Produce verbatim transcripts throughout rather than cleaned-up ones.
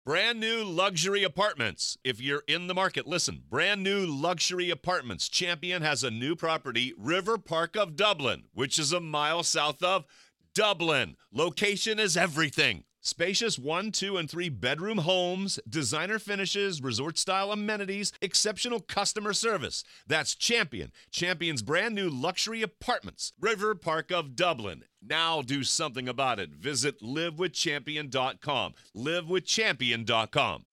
Brand new luxury apartments. If you're in the market, listen. Brand new luxury apartments. Champion has a new property, River Park of Dublin, which is a mile south of Dublin. Location is everything. Spacious one, two, and three bedroom homes, designer finishes, resort-style amenities, exceptional customer service. That's Champion. Champion's brand new luxury apartments, River Park of Dublin. Now do something about it. Visit live with champion dot com. live with champion dot com.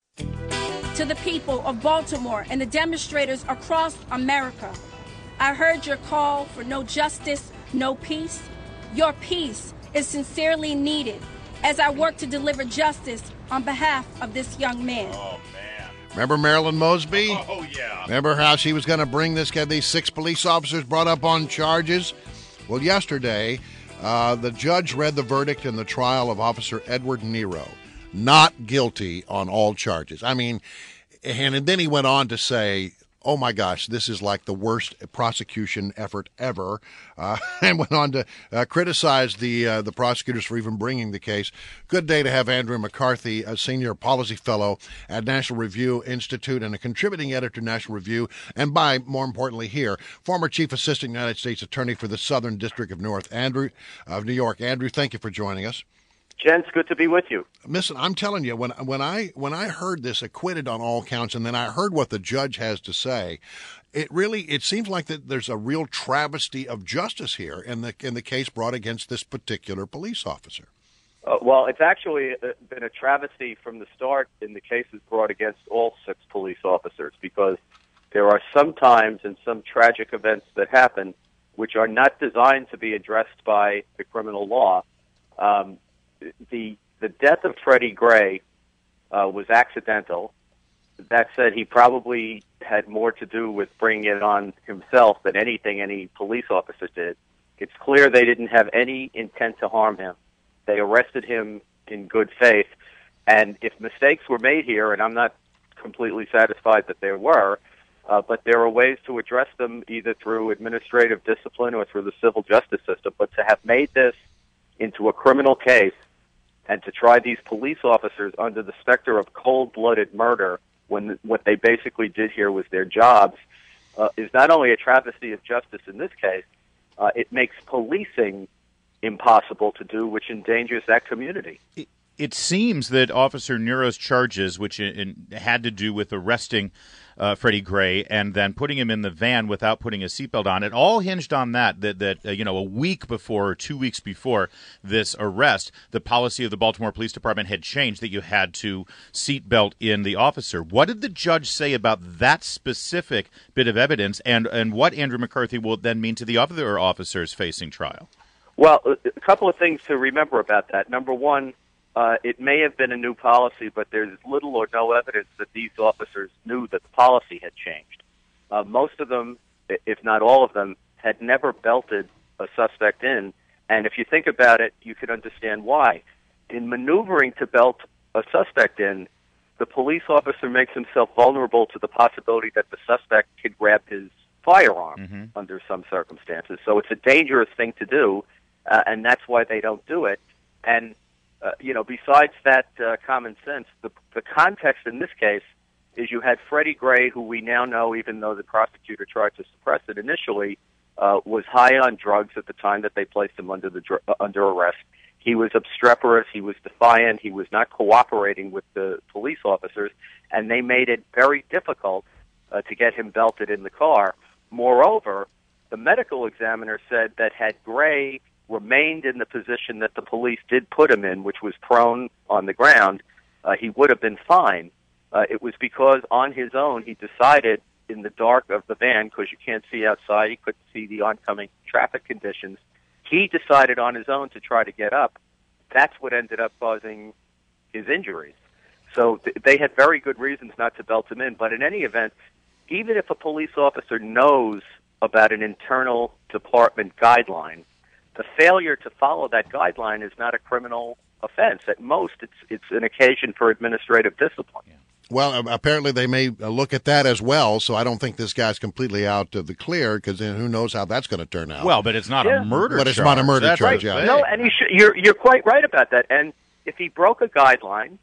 To the people of Baltimore and the demonstrators across America, I heard your call for no justice, no peace. Your peace is sincerely needed as I work to deliver justice on behalf of this young man. Oh, man. Remember Marilyn Mosby? Oh, yeah. Remember how she was going to bring this guy, these six police officers brought up on charges? Well, yesterday, uh, the judge read the verdict in the trial of Officer Edward Nero. Not guilty on all charges. I mean, and, and then he went on to say, oh, my gosh, this is like the worst prosecution effort ever, uh, and went on to uh, criticize the uh, the prosecutors for even bringing the case. Good day to have Andrew McCarthy, a senior policy fellow at National Review Institute and a contributing editor to National Review, and by, more importantly here, former Chief Assistant United States Attorney for the Southern District of North Andrew of New York. Andrew, thank you for joining us. Gents, good to be with you. Listen, I'm telling you, when when I when I heard this acquitted on all counts, and then I heard what the judge has to say, it really it seems like that there's a real travesty of justice here in the in the case brought against this particular police officer. Uh, well, it's actually been a travesty from the start in the cases brought against all six police officers, because there are some times and some tragic events that happen which are not designed to be addressed by the criminal law. Um, The the death of Freddie Gray uh, was accidental. That said, he probably had more to do with bringing it on himself than anything any police officer did. It's clear they didn't have any intent to harm him. They arrested him in good faith. And if mistakes were made here, and I'm not completely satisfied that there were, uh, but there are ways to address them either through administrative discipline or through the civil justice system. But to have made this into a criminal case and to try these police officers under the specter of cold-blooded murder when what they basically did here was their jobs uh, is not only a travesty of justice in this case, uh, it makes policing impossible to do, which endangers that community. It, it seems that Officer Nero's charges, which in, in, had to do with arresting Uh, Freddie Gray and then putting him in the van without putting a seatbelt on, it all hinged on that, that, that uh, you know, a week before or two weeks before this arrest, the policy of the Baltimore Police Department had changed that you had to seatbelt in the officer. What did the judge say about that specific bit of evidence, and, and what Andrew McCarthy will then mean to the other officers facing trial? Well, a couple of things to remember about that. Number one, Uh, it may have been a new policy, but there's little or no evidence that these officers knew that the policy had changed. Uh, most of them, if not all of them, had never belted a suspect in. And if you think about it, you can understand why. In maneuvering to belt a suspect in, the police officer makes himself vulnerable to the possibility that the suspect could grab his firearm mm-hmm. under some circumstances. So it's a dangerous thing to do, uh, and that's why they don't do it. And Uh, you know, besides that uh, common sense, the, the context in this case is you had Freddie Gray, who we now know, even though the prosecutor tried to suppress it initially, uh, was high on drugs at the time that they placed him under the dr- uh, under arrest. He was obstreperous, he was defiant, he was not cooperating with the police officers, and they made it very difficult uh, to get him belted in the car. Moreover, the medical examiner said that had Gray remained in the position that the police did put him in, which was prone on the ground, uh, he would have been fine. Uh, it was because on his own he decided in the dark of the van, because you can't see outside, he couldn't see the oncoming traffic conditions, he decided on his own to try to get up. That's what ended up causing his injuries. So th- they had very good reasons not to belt him in. But in any event, even if a police officer knows about an internal department guideline, the failure to follow that guideline is not a criminal offense. At most, it's it's an occasion for administrative discipline. Yeah. Well, apparently they may look at that as well, so I don't think this guy's completely out of the clear, because who knows how that's going to turn out. Well, but it's not yeah. a murder But charge. it's not a murder that's charge, right. yeah. No, and he should, you're, you're quite right about that. And if he broke a guideline,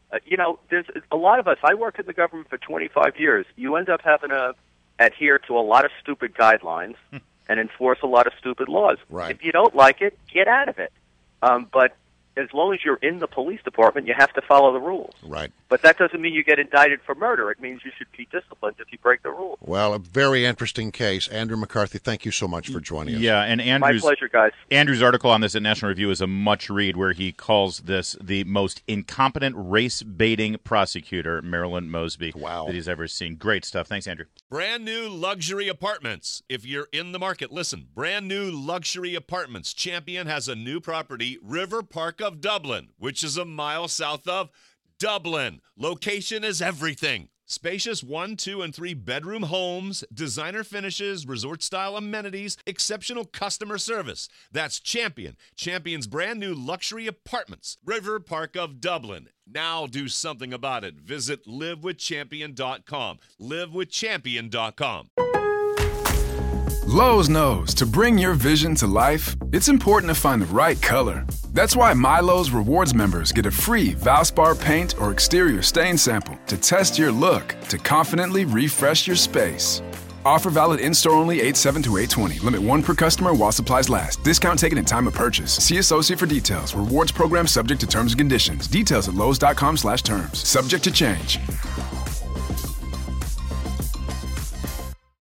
Uh, you know, there's a lot of us. I worked in the government for twenty-five years. You end up having to adhere to a lot of stupid guidelines and enforce a lot of stupid laws. Right. If you don't like it, get out of it. Um, but as long as you're in the police department, you have to follow the rules. Right. But that doesn't mean you get indicted for murder. It means you should be disciplined if you break the rules. Well, a very interesting case. Andrew McCarthy, thank you so much for joining us. Yeah, and My Andrew's, pleasure, guys. Andrew's article on this at National Review is a much read, where he calls this the most incompetent race-baiting prosecutor, Marilyn Mosby, Wow. that he's ever seen. Great stuff. Thanks, Andrew. Brand new luxury apartments. If you're in the market, listen. Brand new luxury apartments. Champion has a new property, River Park of Dublin, which is a mile south of Dublin. Location is everything. Spacious one, two, and three bedroom homes, designer finishes, resort-style amenities, exceptional customer service. That's Champion. Champion's brand new luxury apartments, River Park of Dublin. Now do something about it. Visit live with champion dot com. live with champion dot com. Lowe's knows to bring your vision to life, it's important to find the right color. That's why MyLowe's Rewards members get a free Valspar paint or exterior stain sample to test your look to confidently refresh your space. Offer valid in-store only eight seven to eight twenty. Limit one per customer while supplies last. Discount taken at time of purchase. See associate for details. Rewards program subject to terms and conditions. Details at lowes dot com slash terms. Subject to change.